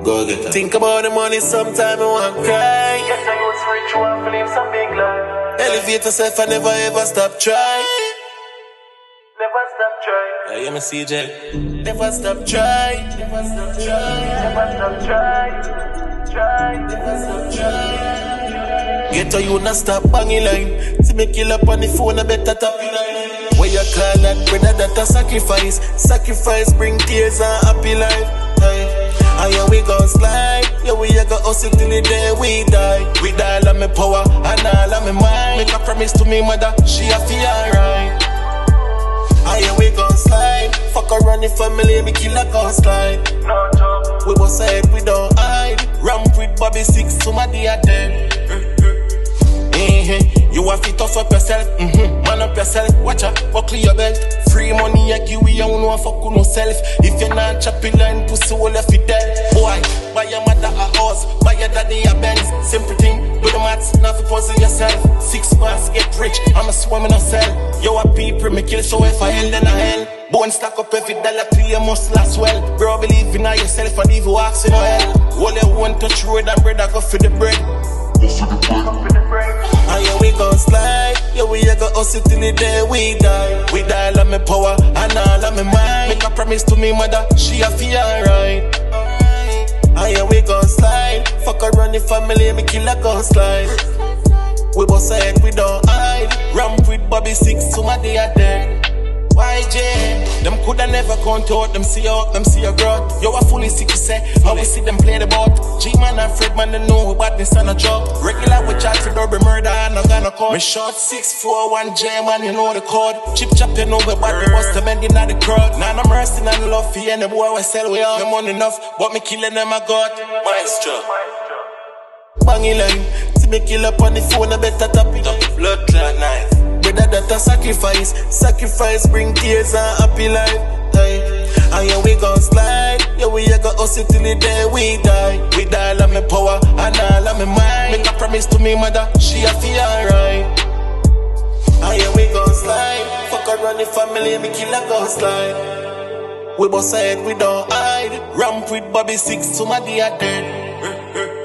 Go get her. Think about the money sometime, I want cry. Yes, I was rich, you want to live some big life. Elevate yourself and never ever stop trying. Never stop trying. Yeah, you me CJ. Never stop trying. Never stop trying. Never stop trying. Try. Never stop trying. Get to you not stop banging line. See me kill up on the phone, I better tap in line. What you call that, brother, that a sacrifice. Sacrifice bring tears and happy life. And yeah, we gon' slide. Yeah, we go hustle till the day we die. With all of my power and all of my mind. Make a promise to me mother, she a feel alright. And yeah, we gon' slide. Fuck around the family, me kill a ghost slide. No joke. We bust a head, we don't hide. Ramp with Bobby 6, somebody a dead. You have to tough up yourself, man up yourself. Watch out, buckle your belt. Free money, I give you, don't know fuck with no self. If you're not chopping line, pussy will left you dead. Boy, buy your mother a horse, buy your daddy a Benz. Simple thing, do the maths, not for puzzle yourself. 6 months, get rich, I'm a swimming a cell. Yo, a people, me kill, so if I hell, then I hell. Bone stack up every dollar till you must last well. Bro, believe in yourself and leave you walks in hell. All you want touch road and bread, I go for the bread. And yeah, we gon' slide. Yeah, we go hustle till the day we die. With all of my power and all of my mind. Make a promise to me mother, she a feel alright. And yeah, we gon' slide. Fuck around the family, me kill a ghost slide. We bust a head, we don't hide. Ramp with Bobby 6, somebody a dead. YJ, them coulda never count out, them see out, them see a growth. Yo, I fully sick to say, how we see them play the boat. G-man and Fred man, they know about this on a job. Regular with chat for double murder and I gonna call. Me short 641 J-man, you know the code. Chip chop, you know we body bust them and in the crowd. Now I'm resting and love for any boy we sell we out. Them money enough, but me killing them I got. Maestro. Banging line, see me kill up on the phone, I better tap it up. Blood clot knife. Brother, that a sacrifice. Sacrifice bring tears and happy life. And yeah, we gon' slide. Yeah, we go hustle till the day we die. With all of my power and all of my mind. Make a promise to me mother, she a feel alright. And yeah, we gon' slide. Fuck around the family, me kill a ghost slide. We bust a head, we don't hide. Ramp with Bobby 6, somebody a dead.